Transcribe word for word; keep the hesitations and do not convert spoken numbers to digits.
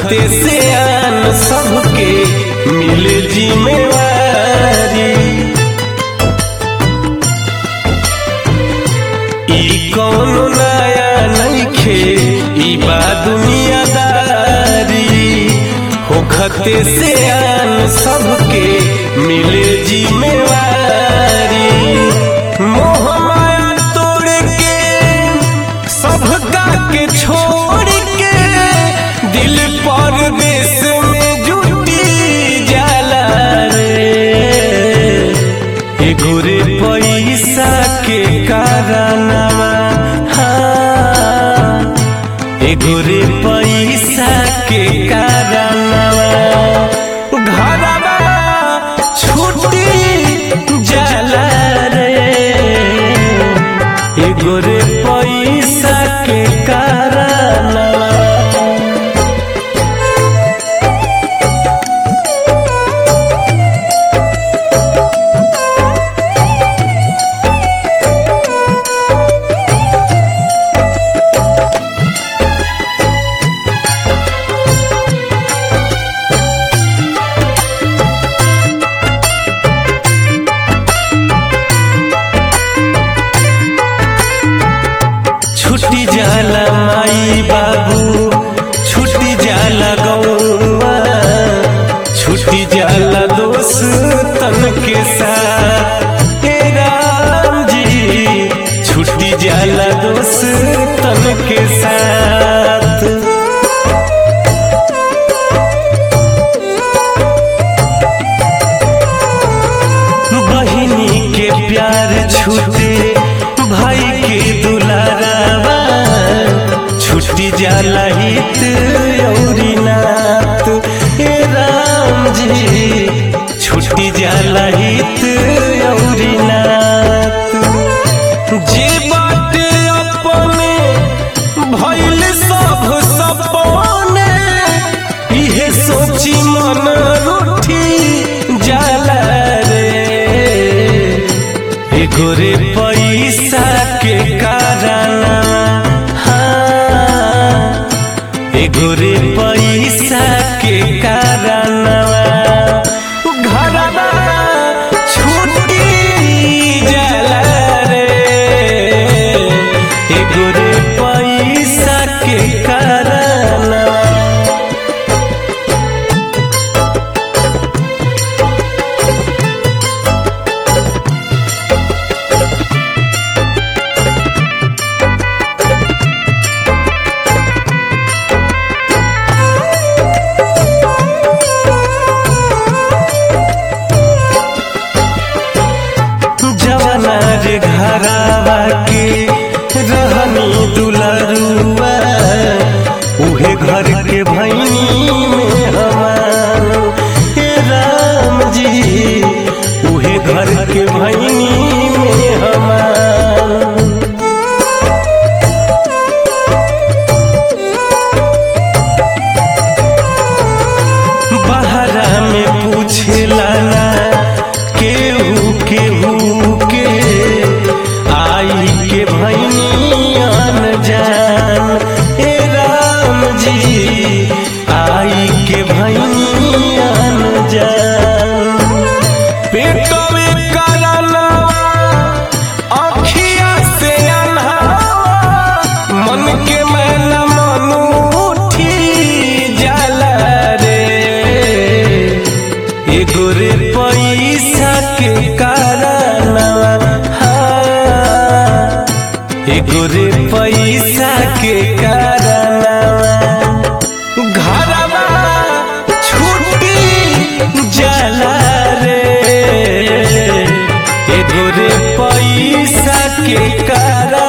होखते से आन सबके मिले जिम्मेवारी। ई कौनो नया नइखे ई बा दुनियादारी। होखते से आन सबके मिले जिम्मेवारी। मोह माया तोड़ के सबका के छोड़ के दिल परदेश में जुटी जाला रे। एगो रे पैसा के कारनामा, हाँ एगो रे पैसा के कारनामा घरवा छूटी जाला रे। एगो रे पैसा के कारनामा। छुट्टी जाला माई बाबू, छुट्टी जाला गौवा, छुट्टी जाला दोस्तन के साथ। हे राम जी छुट्टी जाला दोस्तन के साथ। बहिनी के प्यार छूटे भाई के दुलारावा, छुट्टी जाला हित औरी नात। हे राम जी छुट्टी जाला हित औरी नात। जे बाटे अपने भइल सब सपने, इहे सोची मन रूठी जाला रे। एगो रे पैसा के कारनामा, हाँ एगो रे पैसा के कारनामा घरवा छूटी जाला रे। एगो रे पैसा के कारनामा। जवाना रे घरावा के रहनी दुलरुआ, उहे घर के भैनी में हमार। हे राम जी उहे घर के भैनी में हमार। बहरा में पूछेला ना केहू केहू के, आई के भैनियान जान। हे राम जी आई के भैनियान जान। पेटवे करनवा अखिया से अन्हावा, मन के मैना मनु उठी जाला रे। एगो रे पैसा के कारनामा, हाँ एगो रे पैसा के कारनामा घरवा छूटी जाला रे। एगो रे पैसा के कारनामा।